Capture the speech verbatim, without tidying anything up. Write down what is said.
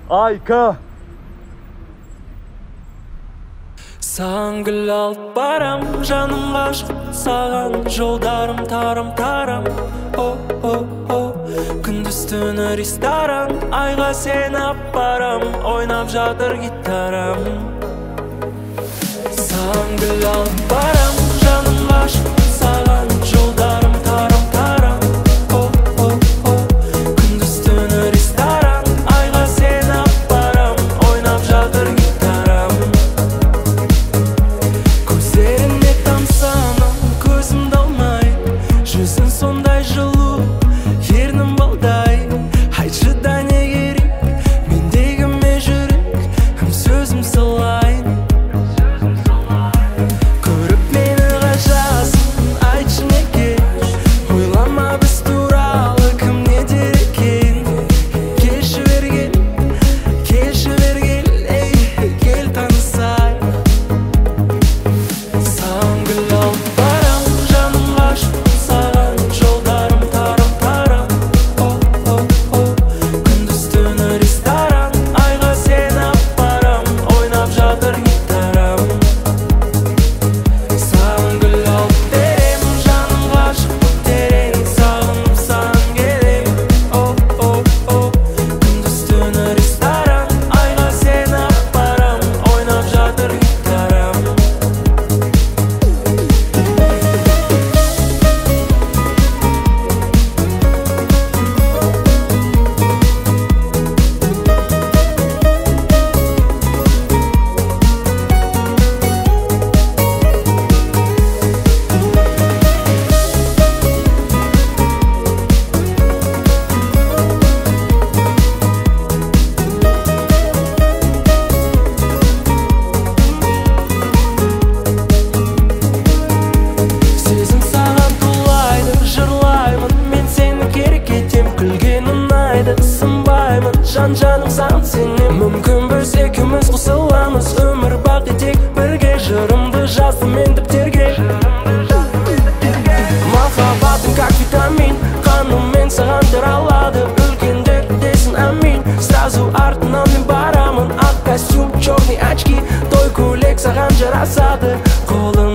Айка. Саған гүл алып барам, жаным ғашық саған, жолдарым тарам-тарам. О-о-о, күндіз түні ресторан, айға сені апарам, ойнап жатыр гитарам. Саған гүл алып барам, жаным ғашық саған, жолдарым тарам-тарам. О-о-о, күндіз түні ресторан, айға сені апарам, ойнап жатыр гитарам. Көздеріне тамсанам, көзім далмай, жүзің сондай жылу, ернім балдай. Айтшы да не керек, мендегі ме жүрек, кім сөзім салайын. Көріп мені қашасың, айтшы неге, ойлама біз туралы кім не дер екен. Келші бергел, келші бергел, ей, кел танысайық. Саған гүл алып барам, жаным ғашық саған, жолдарым тарам-тарам. О-о-о, күндіз түні ресторан, айға сені апарам, ойнап жатыр гитарам. Саған гүл алып берем, жаным ғашық терең, сағынып саған келем. О-о-о, күндіз түні ресторан, айға сені апарам, ойнап жатыр гитарам. Сезім саған тулайды, жырлаймын, мен сені керек етем, күлген ұнайды, сынбаймын, жан-жаным саған сенем. Мүмкін біз екеуміз қосыламыз, өмір бақи тек бірге, жырымды жаздым мен дәптерге. Махаббатым как витамин, қаныммен саған таралады, үлкендер десін амин. Сразу артынан мен барамын, ақ костюм, черный очки, той көйлек саған жарасады, қолың